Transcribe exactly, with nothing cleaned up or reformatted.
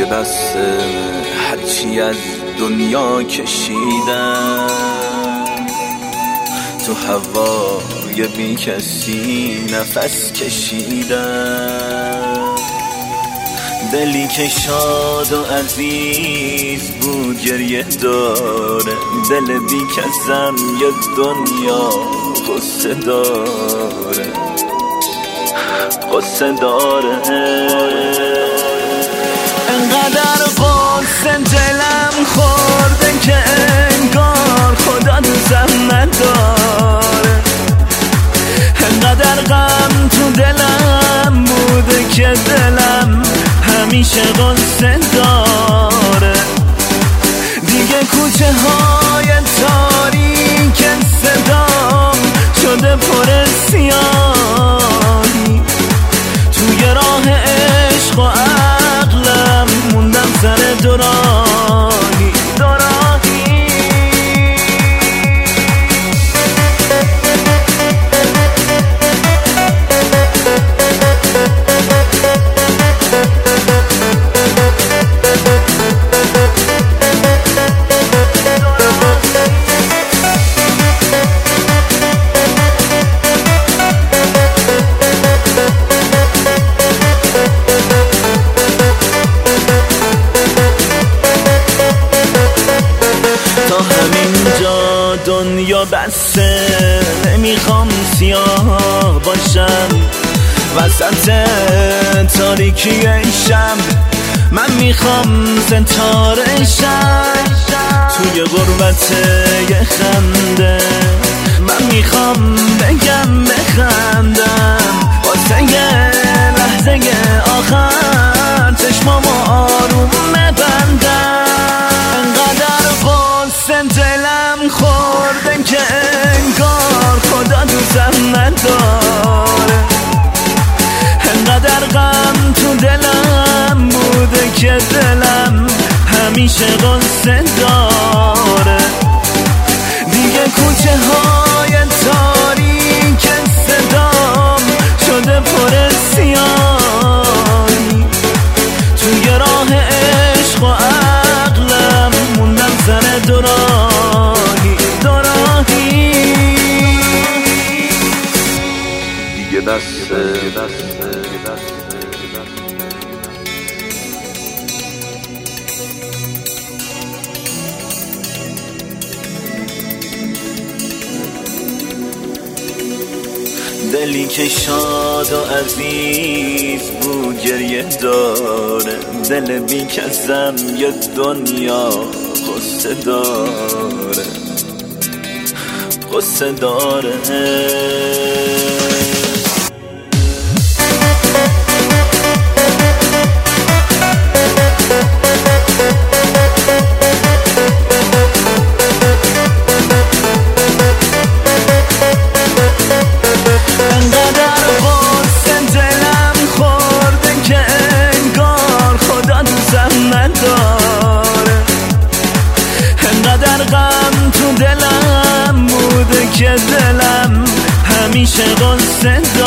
دیگه بس هرچی از دنیا کشیدم، تو هوای بی کسی نفس کشیدم. دلی که شاد و عزیز بود گریه داره، دل بی کسم یه دنیا قصه داره، قصه داره. انقدر قصه دلم خورده که انگار خدا دوستم نداره، انقدر غم تو دلم بوده که دلم همیشه قصه داره. دیگه کوچه های تاریک صدام شده پر سیاهی، توی راه عشق و عقلم موندم سر دوراهی دوراهی. دنیا بسته نمیخوام سیاه باشم، وسط تاریکی شب من میخوام ستاره شم. توی غربت یه خنده من میخوام بگم بخندم، واسه یه لحظه آخر چشمامو آروم ببندم. انقدر قصه دلم خورده که انگار خدا دوستم نداره، انقدر غم تو دلم بوده که دلم همیشه قصه داره. دیگه کوچه های تاریک صدام شده پر سیاهی، توی راه عشق و عقلم موندم سر دوراهی دوراهی. دیگه بس دلی که شاد و عزیز بود گریه داره، دل بی کسم یه دنیا قصه داره، قصه داره. انقدر غم تو دلم بوده که دلم همیشه قصه داره.